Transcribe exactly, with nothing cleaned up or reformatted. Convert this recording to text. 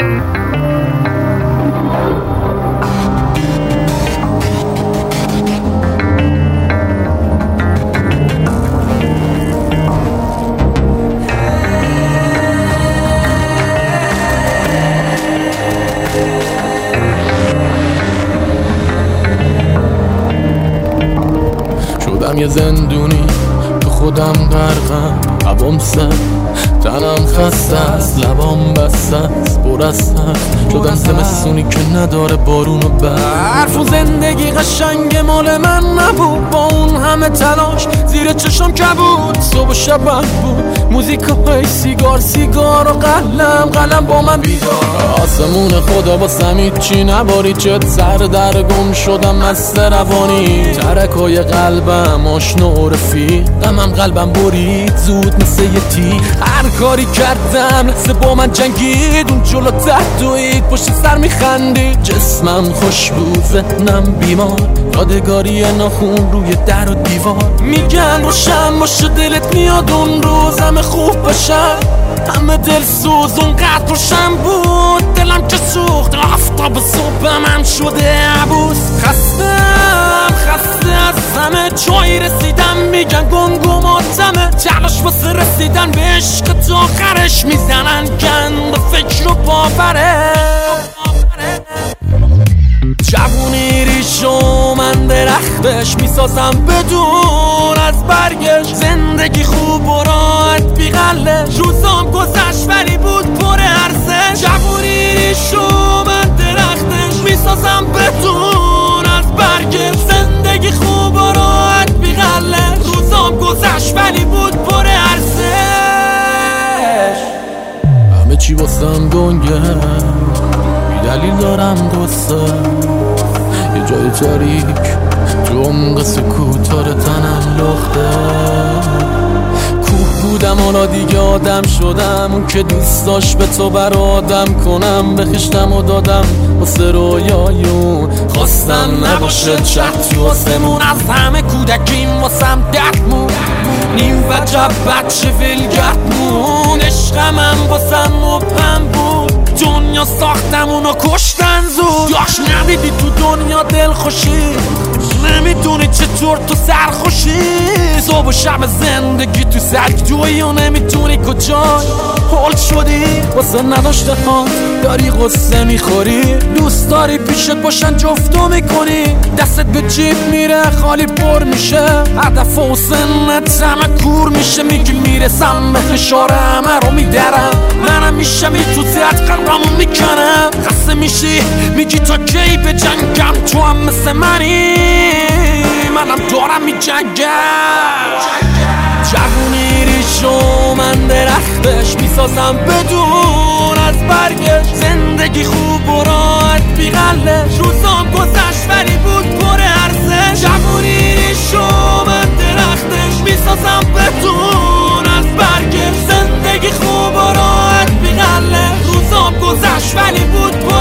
شدم یه زندونی تو خودم غرقم، هوام سرد، تنم خسته است، لبام بسته است، پر از سر شدم زمستونی که نداره بارون و برف. و زندگی قشنگ مال من نبود، با اون همه تلاش زیر چشم کبود. صبح و شب بود موزیکای سیگار سیگار و قلم قلم با من بیدار. آسمون خدا با سمید چی نباری، چت سر در گم شدم مست روانی. ترکای قلبم آشنا و رفیقم، هم قلبم برید زود مثل یه تیر. هر کاری کردم لحظه با من جنگید، اون جلو دوید پشت سر میخندید. جسمم خوش بود ذهنم بیمار، یادگاری ناخون روی در و دیوار. میگن روشن باشه دلت میاد اون روز همه خوب باشن، همه دل سوز اونقدر روشن بود. دلم که سوخت آفتاب صبح من شده عبوس. خستم خسته از همه جایی رسیدم، میگن گمگماتمه. تلاش واسه رسیدن به عشق تا آخرش میزنن گند فکر و باوره. جوونی ریشو من درختش میسازم بدون از برگش. زندگی خوب و راحت بیغلش، روزام گذشت ولی بود پر ارزش. جوونی ریشو من درختش میسازم بدون از برگش. زندگی خوب و راحت بیغلش، روزام گذشت ولی بود پر ارزش. همه چی واسم گنگه، بی دلیل دارم دوسته. یه جای تاریک تو عمق سکوتار تنم لخته. کوه بودم حالا دیگه آدم شدم، اون که دوست داشت به تو بر آدم کنم. بخشتم و دادم واسه رویایون، خواستم نباشه چت تو آسمون. از همه کودکیم واسم دردمون، نیم وجب بچه ولگردمون. عشقمم واسم مبهم بود، دنیا ساختم اونو کشتن زود. داشت ندیدی تو دنیا دل خوشی، نمیدونی چطور تو سرخوشی. صبح و شب زندگی تو سرک توی و نمیدونی کجای. حال شدی واسه نداشته ها، داری غصه میخوری. دوست داری پیشت باشن جفتو میکنی، دستت به جیب میره خالی پر میشه. هدف و سنت همه کور میشه، میگی میرسم به فشار همه رو میدرم. منم میشم ای تو زیاد قلبمو میکنم. خسته میشی میگی تا کی به جنگم، تو هم مثل منی منم دارم می جنگم. جوونی ریشو من درختش میسازم بدون از برگش. زندگی خوب و راحت بیغلش، روزام گذشت ولی بود پر ارزش. جوونی ریشو من درختش میسازم بدون از برگش. زندگی خوب و راحت بیغلش، روزام گذشت ولی بود پر